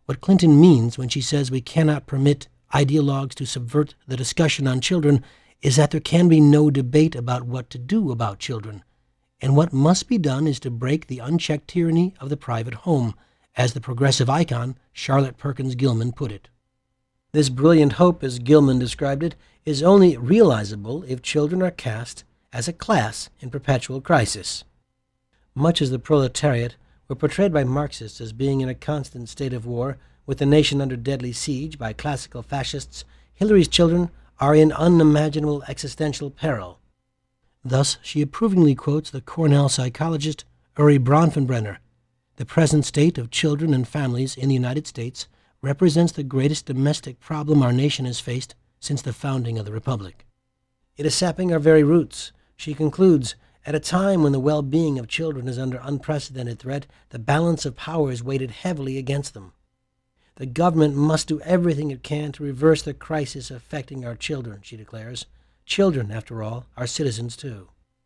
What Clinton means when she says we cannot permit ideologues to subvert the discussion on children is that there can be no debate about what to do about children, and what must be done is to break the unchecked tyranny of the private home, as the progressive icon Charlotte Perkins Gilman put it. This brilliant hope, as Gilman described it, is only realizable if children are cast as a class in perpetual crisis. Much as the proletariat were portrayed by Marxists as being in a constant state of war, with the nation under deadly siege by classical fascists, Hillary's children are in unimaginable existential peril. Thus, she approvingly quotes the Cornell psychologist Uri Bronfenbrenner. The present state of children and families in the United States represents the greatest domestic problem our nation has faced since the founding of the Republic. It is sapping our very roots. She concludes, at a time when the well-being of children is under unprecedented threat, the balance of power is weighted heavily against them. The government must do everything it can to reverse the crisis affecting our children, she declares. Children, after all, are citizens too.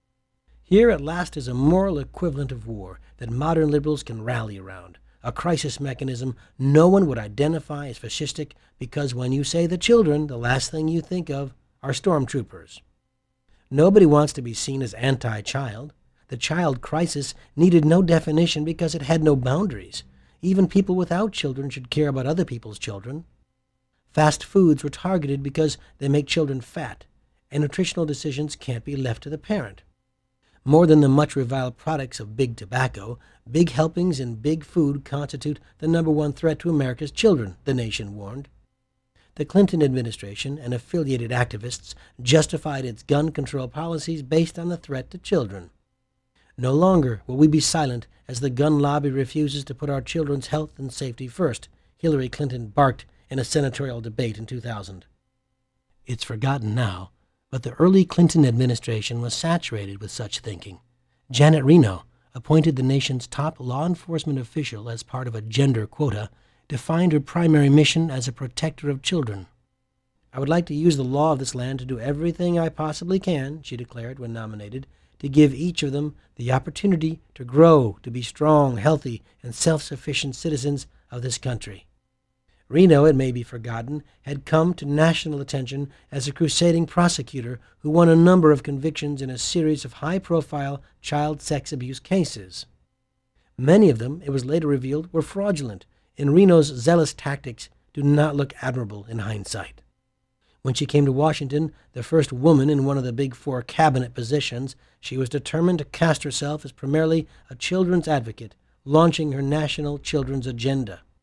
Here at last is a moral equivalent of war that modern liberals can rally around, a crisis mechanism no one would identify as fascistic, because when you say the children, the last thing you think of are stormtroopers. Nobody wants to be seen as anti-child. The child crisis needed no definition because it had no boundaries. Even people without children should care about other people's children. Fast foods were targeted because they make children fat, and nutritional decisions can't be left to the parent. More than the much reviled products of big tobacco, big helpings in big food constitute the number one threat to America's children, the nation warned. The Clinton administration and affiliated activists justified its gun control policies based on the threat to children. No longer will we be silent as the gun lobby refuses to put our children's health and safety first, Hillary Clinton barked in a senatorial debate in 2000. It's forgotten now, but the early Clinton administration was saturated with such thinking. Janet Reno, appointed the nation's top law enforcement official as part of a gender quota, defined her primary mission as a protector of children. I would like to use the law of this land to do everything I possibly can, she declared when nominated, to give each of them the opportunity to grow, to be strong, healthy, and self-sufficient citizens of this country. Reno, it may be forgotten, had come to national attention as a crusading prosecutor who won a number of convictions in a series of high-profile child sex abuse cases. Many of them, it was later revealed, were fraudulent, and Reno's zealous tactics do not look admirable in hindsight. When she came to Washington, the first woman in one of the Big Four cabinet positions, she was determined to cast herself as primarily a children's advocate, launching her national children's agenda.